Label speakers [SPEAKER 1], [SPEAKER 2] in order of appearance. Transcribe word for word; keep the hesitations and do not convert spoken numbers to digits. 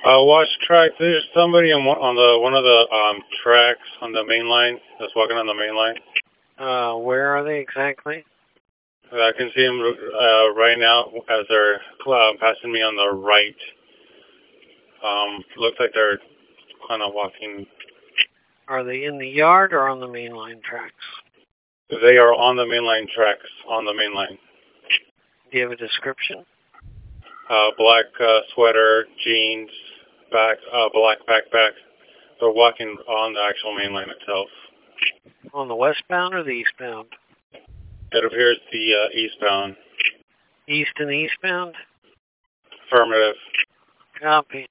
[SPEAKER 1] Uh, watch track. There's somebody on one, on the one of the um, tracks on the main line that's walking on the main line.
[SPEAKER 2] Uh, where are they exactly?
[SPEAKER 1] I can see them uh, right now as they're uh, passing me on the right. Um, looks like they're kind of walking.
[SPEAKER 2] Are they in the yard or on the main line tracks?
[SPEAKER 1] They are on the mainline tracks, on the main line.
[SPEAKER 2] Do you have a description?
[SPEAKER 1] Uh, black uh, sweater, jeans, back, uh, black backpack. They're walking on the actual main line itself.
[SPEAKER 2] On the westbound or the eastbound?
[SPEAKER 1] It appears the uh, eastbound.
[SPEAKER 2] East and eastbound?
[SPEAKER 1] Affirmative.
[SPEAKER 2] Copy.